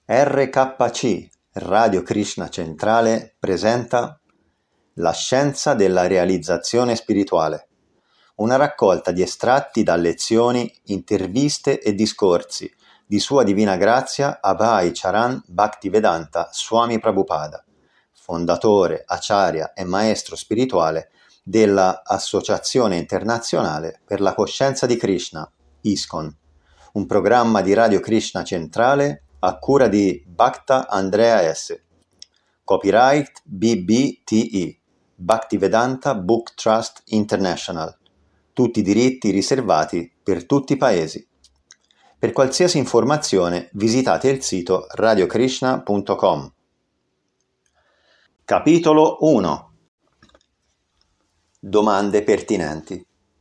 RKC, Radio Krishna Centrale, presenta La scienza della realizzazione spirituale, una raccolta di estratti da lezioni, interviste e discorsi di Sua Divina Grazia Abhay Charan Bhaktivedanta Swami Prabhupada, fondatore, acharya e maestro spirituale della Associazione Internazionale per la Coscienza di Krishna, ISKCON, un programma di Radio Krishna Centrale a cura di Bhakta Andrea S. Copyright BBTI, Bhaktivedanta Book Trust International. Tutti i diritti riservati per tutti i paesi. Per qualsiasi informazione visitate il sito radiokrishna.com. Capitolo 1. Domande pertinenti.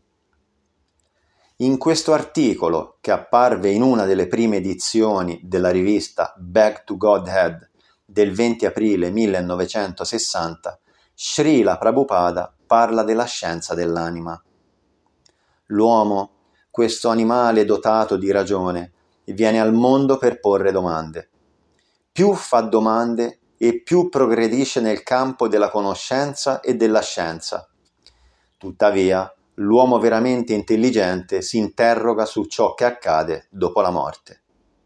In questo articolo, che apparve in una delle prime edizioni della rivista Back to Godhead del 20 aprile 1960, Srila Prabhupada parla della scienza dell'anima. L'uomo, questo animale dotato di ragione, viene al mondo per porre domande. Più fa domande e più progredisce nel campo della conoscenza e della scienza. Tuttavia, l'uomo veramente intelligente si interroga su ciò che accade dopo la morte.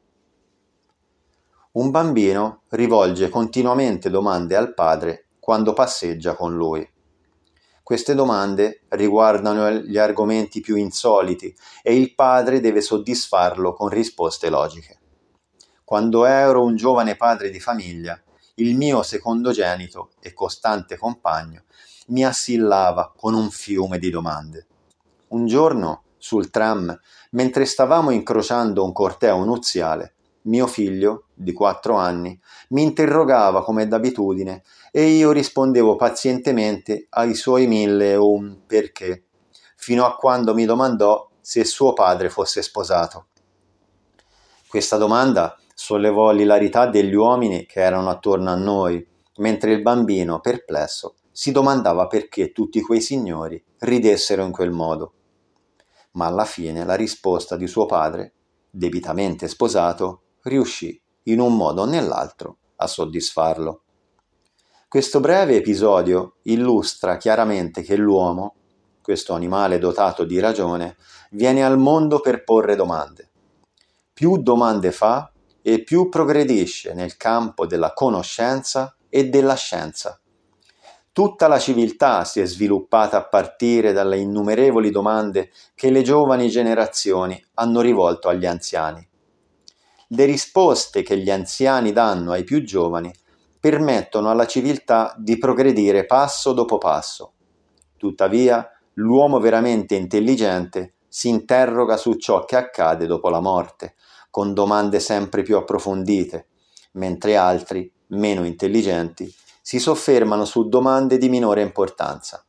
Un bambino rivolge continuamente domande al padre quando passeggia con lui. Queste domande riguardano gli argomenti più insoliti e il padre deve soddisfarlo con risposte logiche. Quando ero un giovane padre di famiglia, il mio secondogenito e costante compagno mi assillava con un fiume di domande. Un giorno, sul tram, mentre stavamo incrociando un corteo nuziale, mio figlio, di 4 anni, mi interrogava come d'abitudine e io rispondevo pazientemente ai suoi 1000 perché, fino a quando mi domandò se suo padre fosse sposato. Questa domanda sollevò l'ilarità degli uomini che erano attorno a noi, mentre il bambino, perplesso, si domandava perché tutti quei signori ridessero in quel modo. Ma alla fine la risposta di suo padre, debitamente sposato, riuscì in un modo o nell'altro a soddisfarlo. Questo breve episodio illustra chiaramente che l'uomo, questo animale dotato di ragione, viene al mondo per porre domande. Più domande fa e più progredisce nel campo della conoscenza e della scienza. Tutta la civiltà si è sviluppata a partire dalle innumerevoli domande che le giovani generazioni hanno rivolto agli anziani. Le risposte che gli anziani danno ai più giovani permettono alla civiltà di progredire passo dopo passo. Tuttavia, l'uomo veramente intelligente si interroga su ciò che accade dopo la morte, con domande sempre più approfondite, mentre altri, meno intelligenti, si soffermano su domande di minore importanza.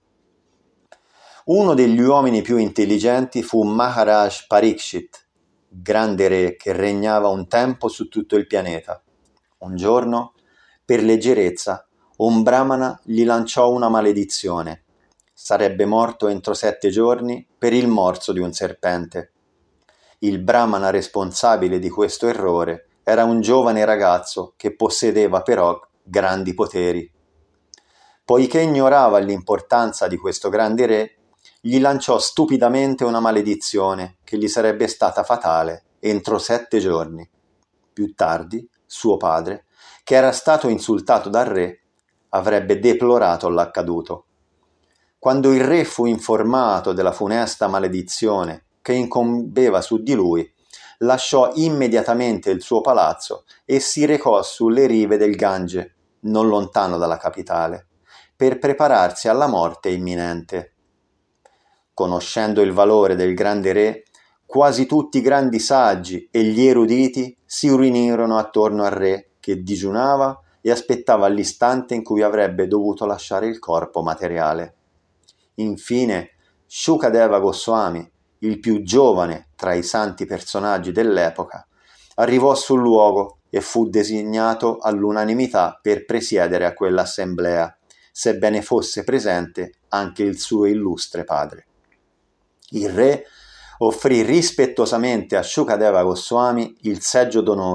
Uno degli uomini più intelligenti fu Maharaj Parikshit, grande re che regnava un tempo su tutto il pianeta. Un giorno, per leggerezza, un brahmana gli lanciò una maledizione. Sarebbe morto entro 7 giorni per il morso di un serpente. Il brahmana responsabile di questo errore era un giovane ragazzo che possedeva però grandi poteri. Poiché ignorava l'importanza di questo grande re, gli lanciò stupidamente una maledizione che gli sarebbe stata fatale entro 7 giorni. Più tardi, suo padre, che era stato insultato dal re, avrebbe deplorato l'accaduto. Quando il re fu informato della funesta maledizione che incombeva su di lui, lasciò immediatamente il suo palazzo e si recò sulle rive del Gange, non lontano dalla capitale, per prepararsi alla morte imminente. Conoscendo il valore del grande re, quasi tutti i grandi saggi e gli eruditi si riunirono attorno al re che digiunava e aspettava l'istante in cui avrebbe dovuto lasciare il corpo materiale. Infine, Shukadeva Goswami, il più giovane tra i santi personaggi dell'epoca, arrivò sul luogo e fu designato all'unanimità per presiedere a quell'assemblea, sebbene fosse presente anche il suo illustre padre. Il re offrì rispettosamente a Shukadeva Goswami il seggio d'onore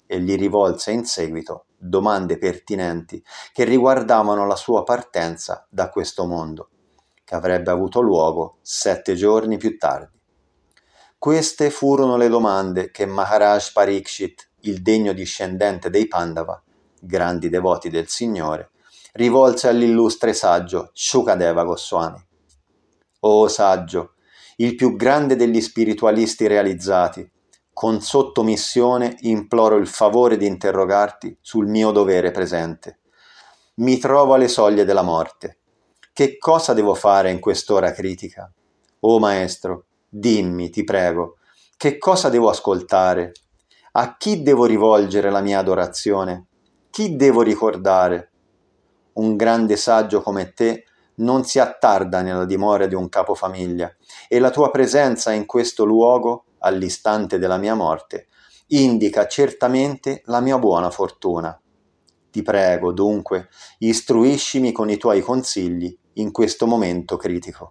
e gli rivolse in seguito domande pertinenti che riguardavano la sua partenza da questo mondo, che avrebbe avuto luogo 7 giorni più tardi. Queste furono le domande che Maharaj Parikshit, il degno discendente dei Pandava, grandi devoti del Signore, rivolse all'illustre saggio Shukadeva Goswami. O saggio, il più grande degli spiritualisti realizzati, con sottomissione imploro il favore di interrogarti sul mio dovere presente. Mi trovo alle soglie della morte. Che cosa devo fare in quest'ora critica? O maestro, dimmi, ti prego, che cosa devo ascoltare? A chi devo rivolgere la mia adorazione? Chi devo ricordare? Un grande saggio come te non si attarda nella dimora di un capofamiglia, e la tua presenza in questo luogo, all'istante della mia morte, indica certamente la mia buona fortuna. Ti prego, dunque, istruiscimi con i tuoi consigli in questo momento critico.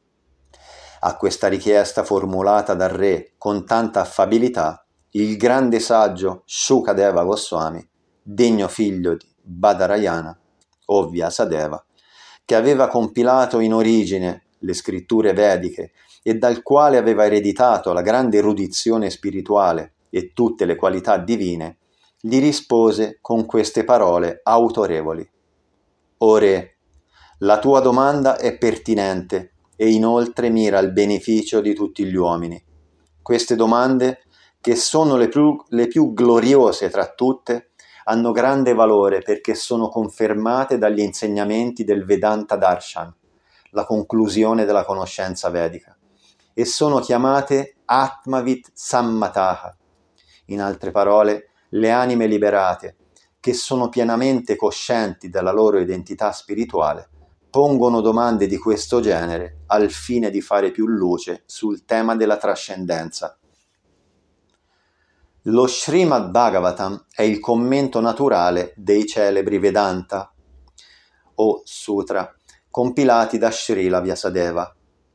A questa richiesta formulata dal re con tanta affabilità, il grande saggio Shukadeva Goswami, degno figlio di Badarayana o Vyasadeva, che aveva compilato in origine le scritture vediche e dal quale aveva ereditato la grande erudizione spirituale e tutte le qualità divine, gli rispose con queste parole autorevoli. O re, la tua domanda è pertinente e inoltre mira al beneficio di tutti gli uomini. Queste domande, che sono le più gloriose tra tutte, hanno grande valore perché sono confermate dagli insegnamenti del Vedanta Darshan, la conclusione della conoscenza vedica, e sono chiamate Atmavit Sammataha, in altre parole, le anime liberate, che sono pienamente coscienti della loro identità spirituale, pongono domande di questo genere al fine di fare più luce sul tema della trascendenza. Lo Srimad Bhagavatam è il commento naturale dei celebri Vedanta o Sutra compilati da Srila Vyasadeva.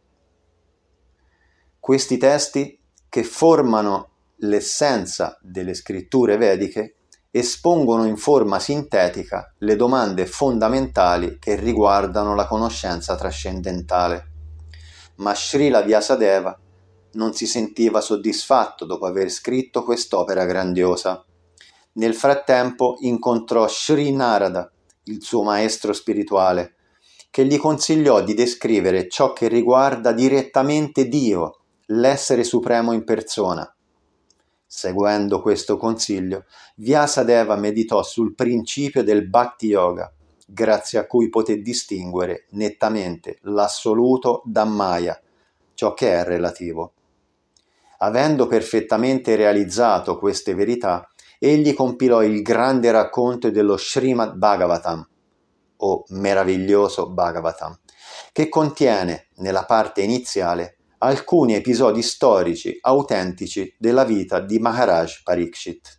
Questi testi, che formano l'essenza delle scritture vediche, espongono in forma sintetica le domande fondamentali che riguardano la conoscenza trascendentale. Ma Srila Vyasadeva non si sentiva soddisfatto dopo aver scritto quest'opera grandiosa. Nel frattempo incontrò Sri Narada, il suo maestro spirituale, che gli consigliò di descrivere ciò che riguarda direttamente Dio, l'essere supremo in persona. Seguendo questo consiglio, Vyasadeva meditò sul principio del Bhakti Yoga, grazie a cui poté distinguere nettamente l'assoluto da Maya, ciò che è relativo. Avendo perfettamente realizzato queste verità, egli compilò il grande racconto dello Srimad Bhagavatam, o meraviglioso Bhagavatam, che contiene, nella parte iniziale, alcuni episodi storici autentici della vita di Maharaj Parikshit.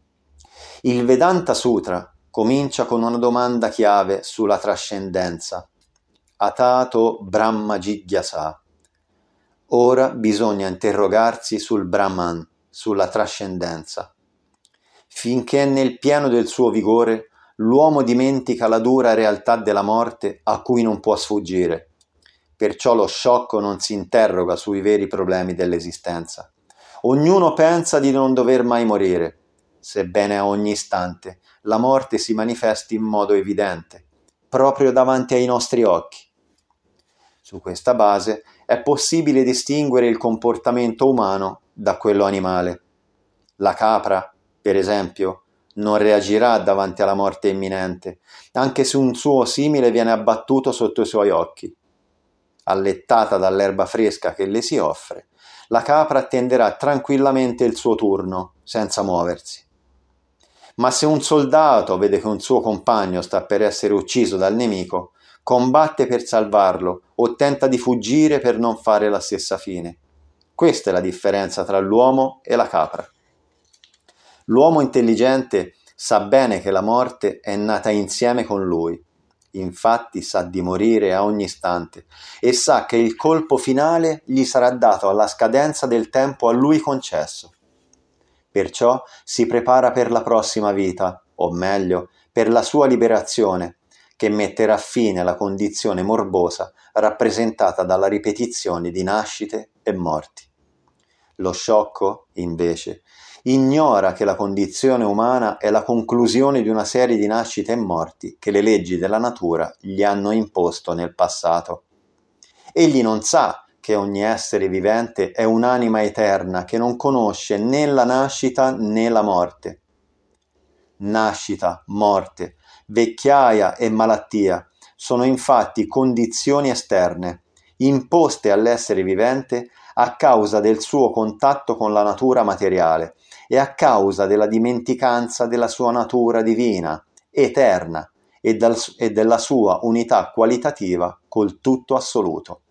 Il Vedanta Sutra comincia con una domanda chiave sulla trascendenza. Atato Brahma Jigyasa. Ora bisogna interrogarsi sul Brahman, sulla trascendenza. Finché nel pieno del suo vigore l'uomo dimentica la dura realtà della morte a cui non può sfuggire. Perciò lo sciocco non si interroga sui veri problemi dell'esistenza. Ognuno pensa di non dover mai morire, sebbene a ogni istante la morte si manifesti in modo evidente, proprio davanti ai nostri occhi. Su questa base è possibile distinguere il comportamento umano da quello animale. La capra, per esempio, non reagirà davanti alla morte imminente, anche se un suo simile viene abbattuto sotto i suoi occhi. Allettata dall'erba fresca che le si offre, la capra attenderà tranquillamente il suo turno, senza muoversi. Ma se un soldato vede che un suo compagno sta per essere ucciso dal nemico, combatte per salvarlo o tenta di fuggire per non fare la stessa fine. Questa è la differenza tra l'uomo e la capra. L'uomo intelligente sa bene che la morte è nata insieme con lui, infatti sa di morire a ogni istante e sa che il colpo finale gli sarà dato alla scadenza del tempo a lui concesso. Perciò si prepara per la prossima vita, o meglio, per la sua liberazione, che metterà fine alla condizione morbosa rappresentata dalla ripetizione di nascite e morti. Lo sciocco, invece, ignora che la condizione umana è la conclusione di una serie di nascite e morti che le leggi della natura gli hanno imposto nel passato. Egli non sa che ogni essere vivente è un'anima eterna che non conosce né la nascita né la morte. Nascita, morte, vecchiaia e malattia sono infatti condizioni esterne, imposte all'essere vivente a causa del suo contatto con la natura materiale e a causa della dimenticanza della sua natura divina, eterna e della sua unità qualitativa col tutto assoluto.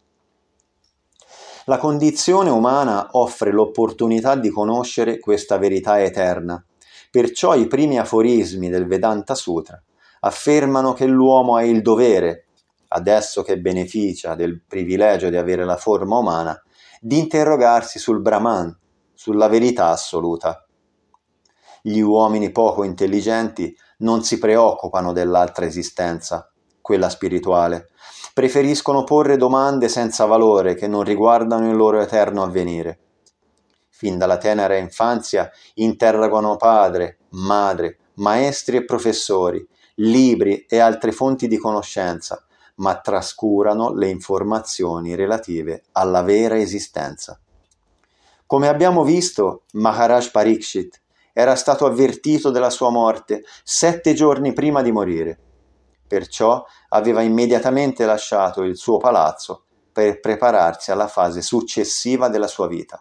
La condizione umana offre l'opportunità di conoscere questa verità eterna. Perciò i primi aforismi del Vedanta Sutra affermano che l'uomo ha il dovere, adesso che beneficia del privilegio di avere la forma umana, di interrogarsi sul Brahman, sulla verità assoluta. Gli uomini poco intelligenti non si preoccupano dell'altra esistenza, quella spirituale. Preferiscono porre domande senza valore che non riguardano il loro eterno avvenire. Fin dalla tenera infanzia interrogano padre, madre, maestri e professori, libri e altre fonti di conoscenza, ma trascurano le informazioni relative alla vera esistenza. Come abbiamo visto, Maharaj Parikshit era stato avvertito della sua morte 7 giorni prima di morire. Perciò aveva immediatamente lasciato il suo palazzo per prepararsi alla fase successiva della sua vita.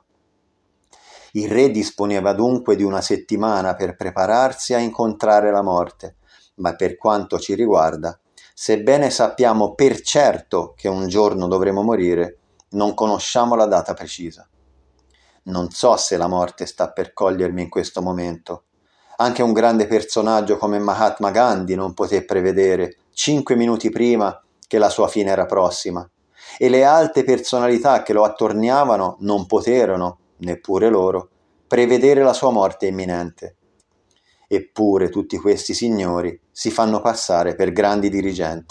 Il re disponeva dunque di 1 settimana per prepararsi a incontrare la morte, ma per quanto ci riguarda, sebbene sappiamo per certo che un giorno dovremo morire, non conosciamo la data precisa. Non so se la morte sta per cogliermi in questo momento. Anche un grande personaggio come Mahatma Gandhi non poté prevedere 5 minuti prima che la sua fine era prossima, e le alte personalità che lo attorniavano non poterono, neppure loro, prevedere la sua morte imminente. Eppure tutti questi signori si fanno passare per grandi dirigenti.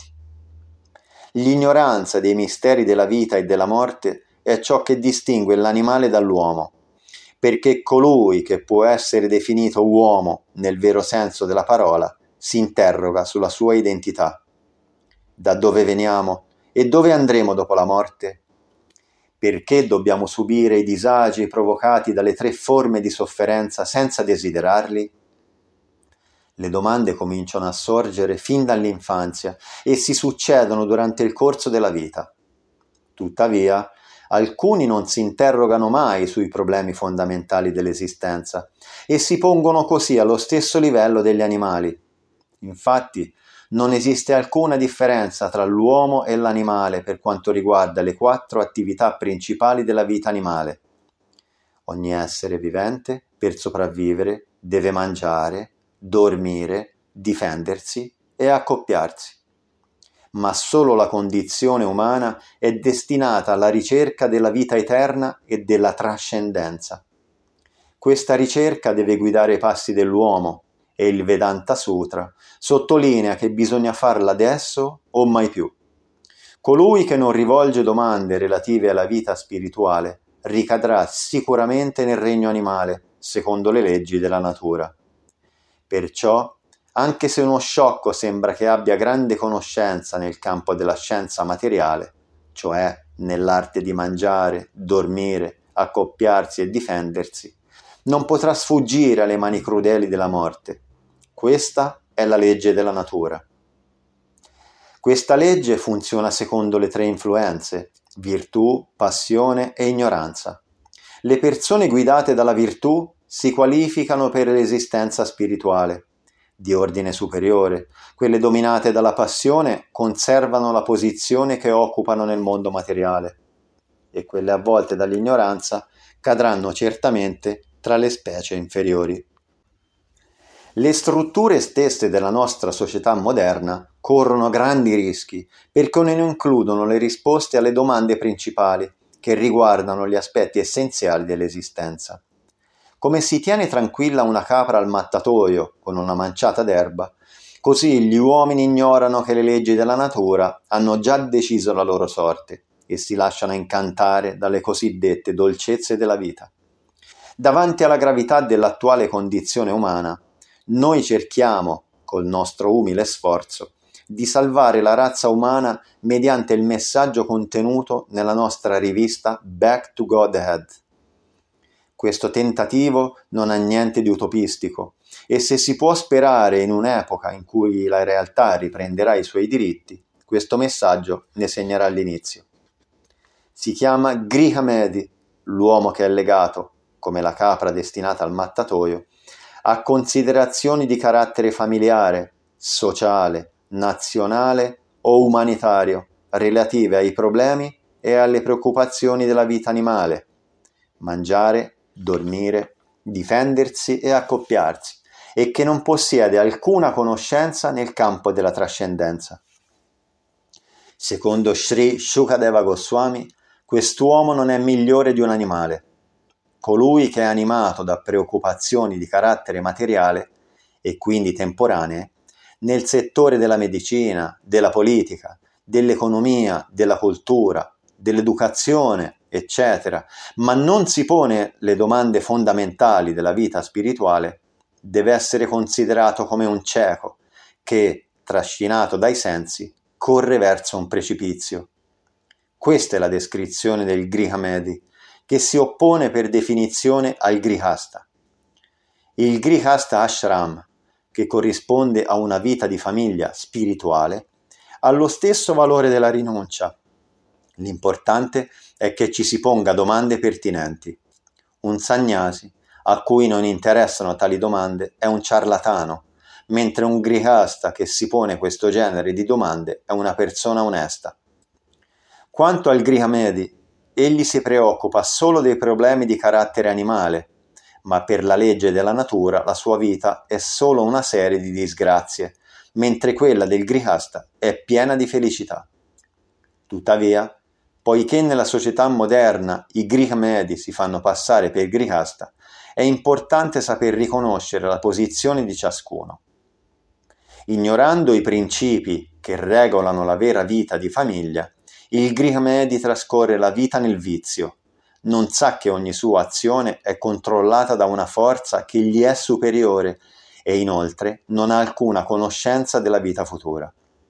L'ignoranza dei misteri della vita e della morte è ciò che distingue l'animale dall'uomo, perché colui che può essere definito uomo nel vero senso della parola si interroga sulla sua identità. Da dove veniamo e dove andremo dopo la morte? Perché dobbiamo subire i disagi provocati dalle 3 forme di sofferenza senza desiderarli? Le domande cominciano a sorgere fin dall'infanzia e si succedono durante il corso della vita. Tuttavia, alcuni non si interrogano mai sui problemi fondamentali dell'esistenza e si pongono così allo stesso livello degli animali. Infatti, non esiste alcuna differenza tra l'uomo e l'animale per quanto riguarda le 4 attività principali della vita animale. Ogni essere vivente, per sopravvivere, deve mangiare, dormire, difendersi e accoppiarsi. Ma solo la condizione umana è destinata alla ricerca della vita eterna e della trascendenza. Questa ricerca deve guidare i passi dell'uomo e il Vedanta Sutra sottolinea che bisogna farla adesso o mai più. Colui che non rivolge domande relative alla vita spirituale ricadrà sicuramente nel regno animale, secondo le leggi della natura. Perciò, anche se uno sciocco sembra che abbia grande conoscenza nel campo della scienza materiale, cioè nell'arte di mangiare, dormire, accoppiarsi e difendersi, non potrà sfuggire alle mani crudeli della morte. Questa è la legge della natura. Questa legge funziona secondo le 3 influenze: virtù, passione e ignoranza. Le persone guidate dalla virtù si qualificano per l'esistenza spirituale di ordine superiore. Quelle dominate dalla passione conservano la posizione che occupano nel mondo materiale, e quelle avvolte dall'ignoranza cadranno certamente tra le specie inferiori. Le strutture stesse della nostra società moderna corrono grandi rischi perché non includono le risposte alle domande principali che riguardano gli aspetti essenziali dell'esistenza. Come si tiene tranquilla una capra al mattatoio con una manciata d'erba, così gli uomini ignorano che le leggi della natura hanno già deciso la loro sorte e si lasciano incantare dalle cosiddette dolcezze della vita. Davanti alla gravità dell'attuale condizione umana, noi cerchiamo, col nostro umile sforzo, di salvare la razza umana mediante il messaggio contenuto nella nostra rivista Back to Godhead. Questo tentativo non ha niente di utopistico e se si può sperare in un'epoca in cui la realtà riprenderà i suoi diritti, questo messaggio ne segnerà l'inizio. Si chiama Griha Medi, l'uomo che è legato, come la capra destinata al mattatoio, a considerazioni di carattere familiare, sociale, nazionale o umanitario relative ai problemi e alle preoccupazioni della vita animale: mangiare, dormire, difendersi e accoppiarsi, e che non possiede alcuna conoscenza nel campo della trascendenza. Secondo Sri Shukadeva Goswami, quest'uomo non è migliore di un animale. Colui che è animato da preoccupazioni di carattere materiale e quindi temporanee nel settore della medicina, della politica, dell'economia, della cultura, dell'educazione, eccetera, ma non si pone le domande fondamentali della vita spirituale, deve essere considerato come un cieco che, trascinato dai sensi, corre verso un precipizio. Questa è la descrizione del Griha Medi, che si oppone per definizione al Grihasta. Il Grihasta Ashram, che corrisponde a una vita di famiglia spirituale, ha lo stesso valore della rinuncia. L'importante è che ci si ponga domande pertinenti. Un sannyasi a cui non interessano tali domande è un ciarlatano, mentre un grihasta che si pone questo genere di domande è una persona onesta. Quanto al Griha Medi, egli si preoccupa solo dei problemi di carattere animale, ma per la legge della natura la sua vita è solo una serie di disgrazie, mentre quella del grihasta è piena di felicità. Tuttavia, poiché nella società moderna i Griha Medi si fanno passare per grihasta, è importante saper riconoscere la posizione di ciascuno. Ignorando i principi che regolano la vera vita di famiglia, il Griha Medi trascorre la vita nel vizio, non sa che ogni sua azione è controllata da una forza che gli è superiore e inoltre non ha alcuna conoscenza della vita futura.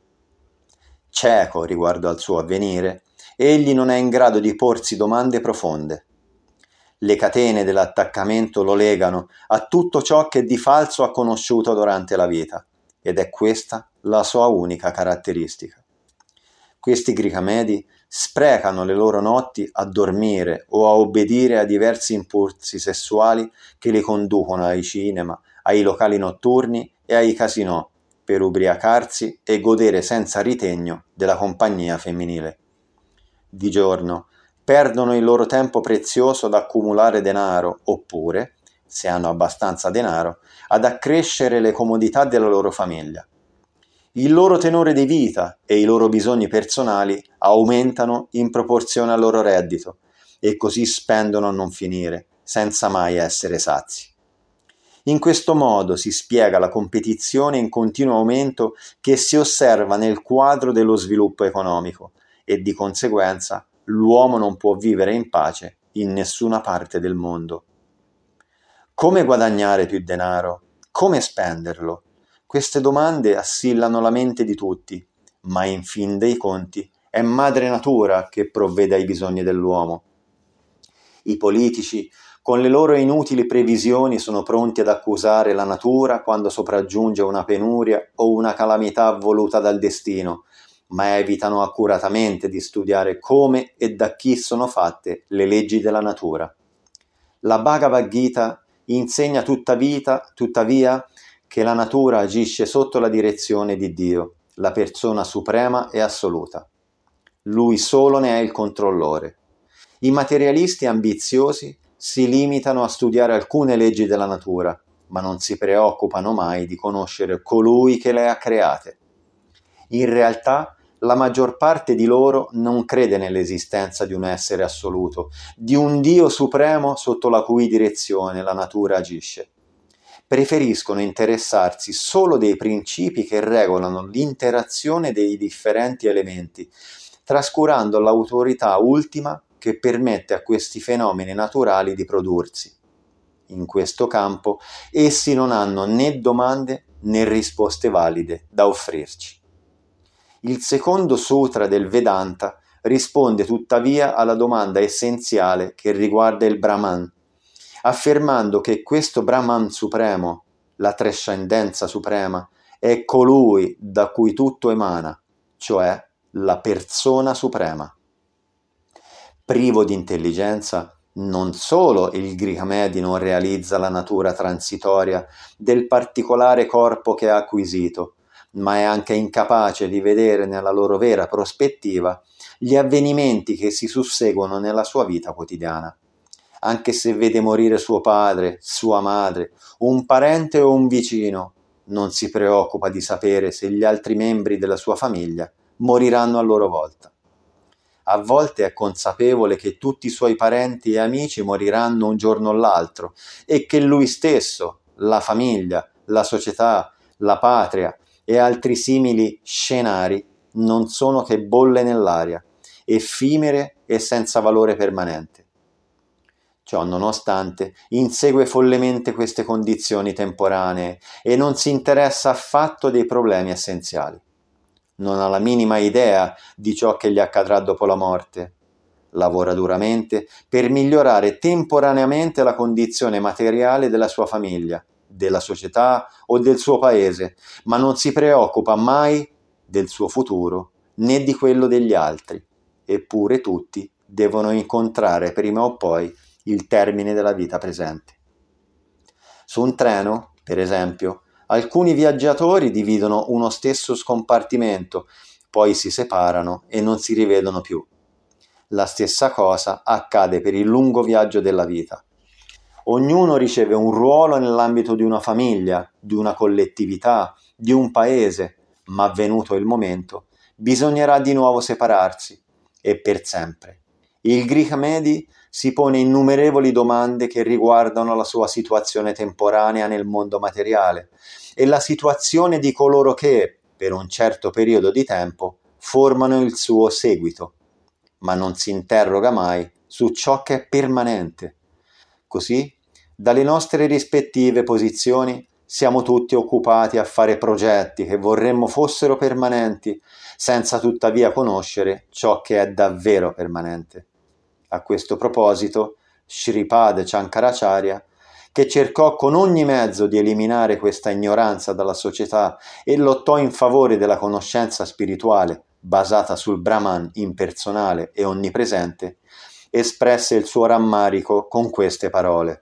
Cieco riguardo al suo avvenire, egli non è in grado di porsi domande profonde. Le catene dell'attaccamento lo legano a tutto ciò che di falso ha conosciuto durante la vita, ed è questa la sua unica caratteristica. Questi Griha Medi sprecano le loro notti a dormire o a obbedire a diversi impulsi sessuali che li conducono ai cinema, ai locali notturni e ai casinò per ubriacarsi e godere senza ritegno della compagnia femminile. Di giorno perdono il loro tempo prezioso ad accumulare denaro oppure, se hanno abbastanza denaro, ad accrescere le comodità della loro famiglia. Il loro tenore di vita e i loro bisogni personali aumentano in proporzione al loro reddito e così spendono a non finire, senza mai essere sazi. In questo modo si spiega la competizione in continuo aumento che si osserva nel quadro dello sviluppo economico e di conseguenza l'uomo non può vivere in pace in nessuna parte del mondo. Come guadagnare più denaro? Come spenderlo? Queste domande assillano la mente di tutti, ma in fin dei conti è madre natura che provvede ai bisogni dell'uomo. I politici, con le loro inutili previsioni, sono pronti ad accusare la natura quando sopraggiunge una penuria o una calamità voluta dal destino, ma evitano accuratamente di studiare come e da chi sono fatte le leggi della natura. La Bhagavad Gita insegna tuttavia che la natura agisce sotto la direzione di Dio, la persona suprema e assoluta. Lui solo ne è il controllore. I materialisti ambiziosi si limitano a studiare alcune leggi della natura, ma non si preoccupano mai di conoscere colui che le ha create. In realtà, la maggior parte di loro non crede nell'esistenza di un essere assoluto, di un Dio supremo sotto la cui direzione la natura agisce. Preferiscono interessarsi solo dei principi che regolano l'interazione dei differenti elementi, trascurando l'autorità ultima che permette a questi fenomeni naturali di prodursi. In questo campo essi non hanno né domande né risposte valide da offrirci. Il secondo sutra del Vedanta risponde tuttavia alla domanda essenziale che riguarda il Brahman, affermando che questo Brahman supremo, la trascendenza suprema, è colui da cui tutto emana, cioè la persona suprema. Privo di intelligenza, non solo il Grihamedi non realizza la natura transitoria del particolare corpo che ha acquisito, ma è anche incapace di vedere nella loro vera prospettiva gli avvenimenti che si susseguono nella sua vita quotidiana. Anche se vede morire suo padre, sua madre, un parente o un vicino, non si preoccupa di sapere se gli altri membri della sua famiglia moriranno a loro volta. A volte è consapevole che tutti i suoi parenti e amici moriranno un giorno o l'altro e che lui stesso, la famiglia, la società, la patria e altri simili scenari non sono che bolle nell'aria, effimere e senza valore permanente. Ciò nonostante, insegue follemente queste condizioni temporanee e non si interessa affatto dei problemi essenziali. Non ha la minima idea di ciò che gli accadrà dopo la morte. Lavora duramente per migliorare temporaneamente la condizione materiale della sua famiglia, della società o del suo paese, ma non si preoccupa mai del suo futuro né di quello degli altri. Eppure tutti devono incontrare prima o poi il termine della vita presente. Su un treno, per esempio, alcuni viaggiatori dividono uno stesso scompartimento, poi si separano e non si rivedono più. La stessa cosa accade per il lungo viaggio della vita. Ognuno riceve un ruolo nell'ambito di una famiglia, di una collettività, di un paese, ma venuto il momento, bisognerà di nuovo separarsi, e per sempre. Il Grihamedi si pone innumerevoli domande che riguardano la sua situazione temporanea nel mondo materiale e la situazione di coloro che, per un certo periodo di tempo, formano il suo seguito, ma non si interroga mai su ciò che è permanente. Così, dalle nostre rispettive posizioni, siamo tutti occupati a fare progetti che vorremmo fossero permanenti, senza tuttavia conoscere ciò che è davvero permanente. A questo proposito, Shripad Shankaracharya, che cercò con ogni mezzo di eliminare questa ignoranza dalla società e lottò in favore della conoscenza spirituale basata sul Brahman impersonale e onnipresente, espresse il suo rammarico con queste parole: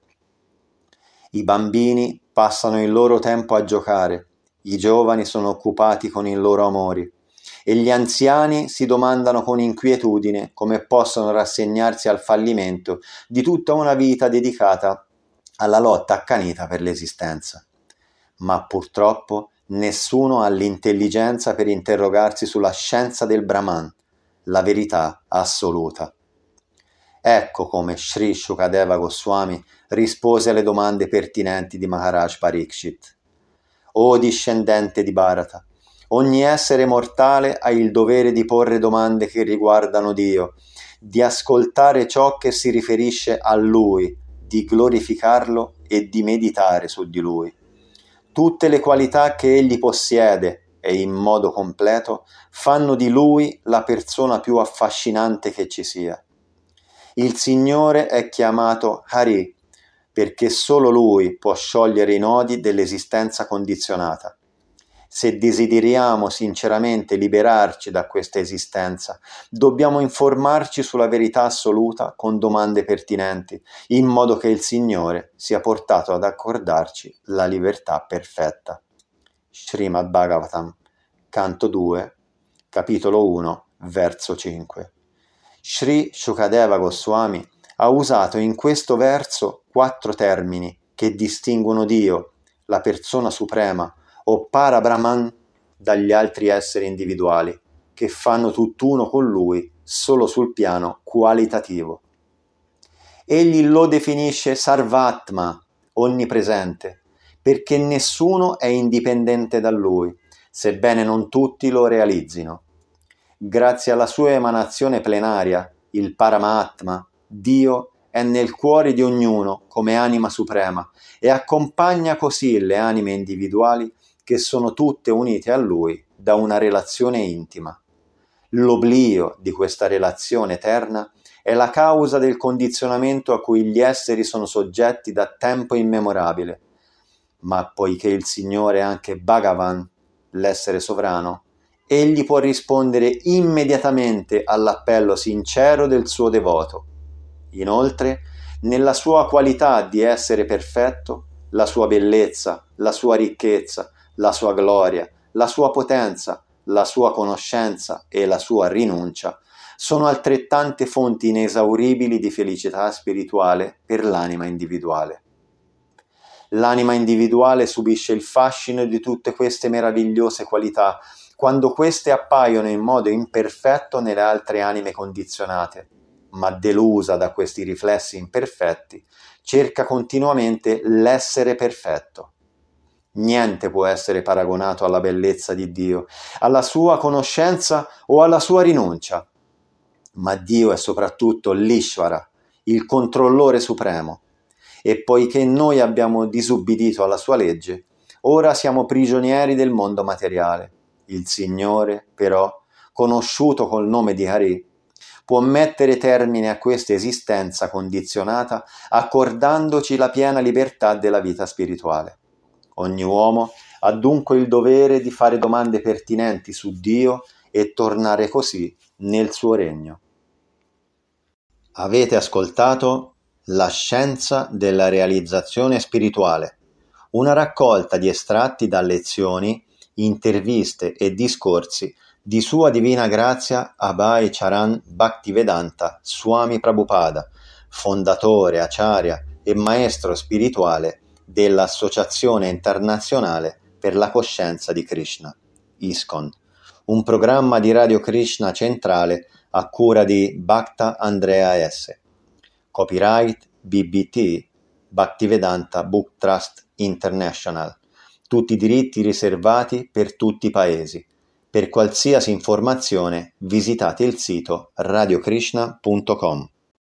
i bambini passano il loro tempo a giocare, i giovani sono occupati con i loro amori, e gli anziani si domandano con inquietudine come possono rassegnarsi al fallimento di tutta una vita dedicata alla lotta accanita per l'esistenza. Ma purtroppo nessuno ha l'intelligenza per interrogarsi sulla scienza del Brahman, la verità assoluta. Ecco come Sri Shukadeva Goswami rispose alle domande pertinenti di Maharaj Parikshit. O discendente di Bharata, ogni essere mortale ha il dovere di porre domande che riguardano Dio, di ascoltare ciò che si riferisce a Lui, di glorificarlo e di meditare su di Lui. Tutte le qualità che Egli possiede e in modo completo fanno di Lui la persona più affascinante che ci sia. Il Signore è chiamato Hari perché solo Lui può sciogliere i nodi dell'esistenza condizionata. Se desideriamo sinceramente liberarci da questa esistenza, dobbiamo informarci sulla verità assoluta con domande pertinenti, in modo che il Signore sia portato ad accordarci la libertà perfetta. Srimad Bhagavatam, canto 2, capitolo 1, verso 5. Sri Shukadeva Goswami ha usato in questo verso 4 termini che distinguono Dio, la persona suprema, o Para Brahman, dagli altri esseri individuali, che fanno tutt'uno con Lui solo sul piano qualitativo. Egli lo definisce Sarvatma, onnipresente, perché nessuno è indipendente da Lui, sebbene non tutti lo realizzino. Grazie alla sua emanazione plenaria, il Paramatma, Dio è nel cuore di ognuno come anima suprema e accompagna così le anime individuali che sono tutte unite a Lui da una relazione intima. L'oblio di questa relazione eterna è la causa del condizionamento a cui gli esseri sono soggetti da tempo immemorabile. Ma poiché il Signore è anche Bhagavan, l'essere sovrano, egli può rispondere immediatamente all'appello sincero del suo devoto. Inoltre, nella sua qualità di essere perfetto, la sua bellezza, la sua ricchezza, la sua gloria, la sua potenza, la sua conoscenza e la sua rinuncia sono altrettante fonti inesauribili di felicità spirituale per l'anima individuale. L'anima individuale subisce il fascino di tutte queste meravigliose qualità quando queste appaiono in modo imperfetto nelle altre anime condizionate, ma delusa da questi riflessi imperfetti, cerca continuamente l'essere perfetto. Niente può essere paragonato alla bellezza di Dio, alla sua conoscenza o alla sua rinuncia. Ma Dio è soprattutto l'Ishvara, il controllore supremo, e poiché noi abbiamo disubbidito alla sua legge, ora siamo prigionieri del mondo materiale. Il Signore, però, conosciuto col nome di Hari, può mettere termine a questa esistenza condizionata accordandoci la piena libertà della vita spirituale. Ogni uomo ha dunque il dovere di fare domande pertinenti su Dio e tornare così nel suo regno. Avete ascoltato La scienza della realizzazione spirituale, una raccolta di estratti da lezioni, interviste e discorsi di Sua Divina Grazia Abhay Charan Bhaktivedanta Swami Prabhupada, fondatore, acharya e maestro spirituale dell'Associazione Internazionale per la Coscienza di Krishna, ISKCON, un programma di Radio Krishna centrale a cura di Bhakta Andrea S. Copyright BBT Bhaktivedanta Book Trust International. Tutti i diritti riservati per tutti i paesi. Per qualsiasi informazione visitate il sito radiokrishna.com.